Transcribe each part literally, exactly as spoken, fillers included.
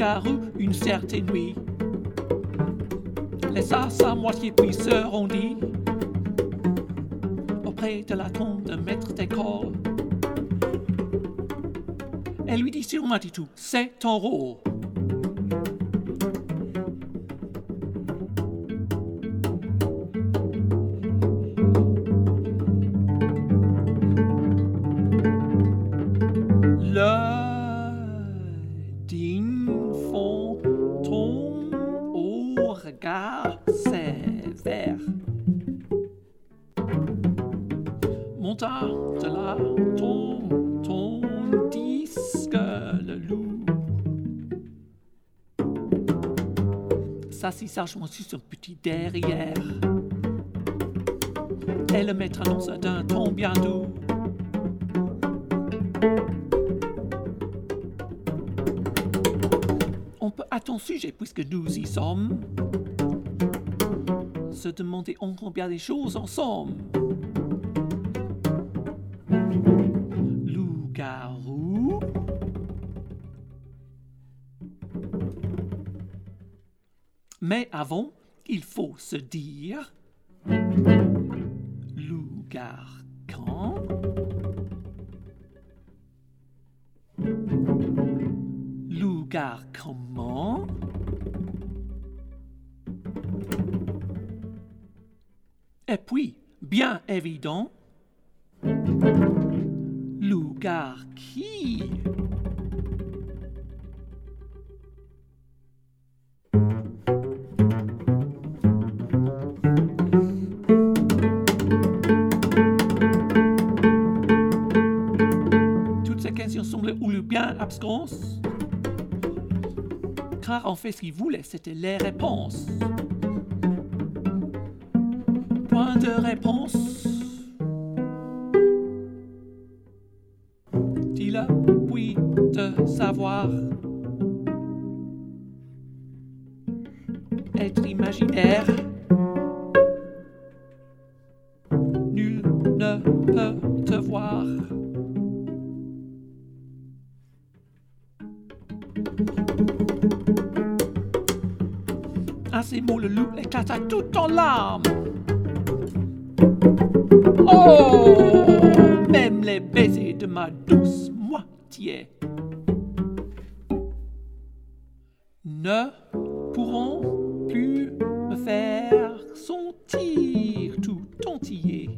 loup-garou une certaine nuit laissa sa moitié puis se rendit auprès de la tombe de maître d'école. Elle lui dit sur Manitou, c'est ton rôle. Le digne fantôme au regard sévère monta de la tombe tandis que le loup s'assit sagement sur son petit derrière et le maître annonça d'un ton bien doux: on peut à ton sujet, puisque nous y sommes, se demander encore bien des choses ensemble. Loup-garou, mais avant, il faut se dire loup-garcan, loup-gar-comment, et puis, bien évident, loup-gar-qui. Toutes ces questions semblaient ou le bien absconses, car en fait ce qu'il voulait, c'était les réponses. Point de réponse. Dis-le, puis de savoir. Être imaginaire. Nul ne peut te voir. À ces mots, le loup éclata tout en larmes. Oh, même les baisers de ma douce moitié ne pourront plus me faire sentir tout entier.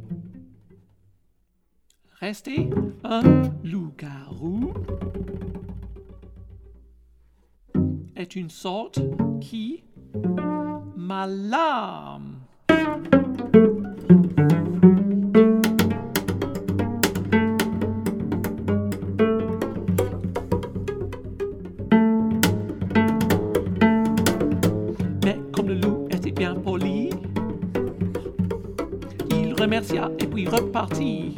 Rester un loup-garou est une sorte qui m'alarme. Mais comme le loup était bien poli, il remercia et puis repartit.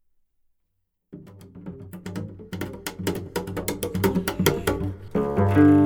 Thank you.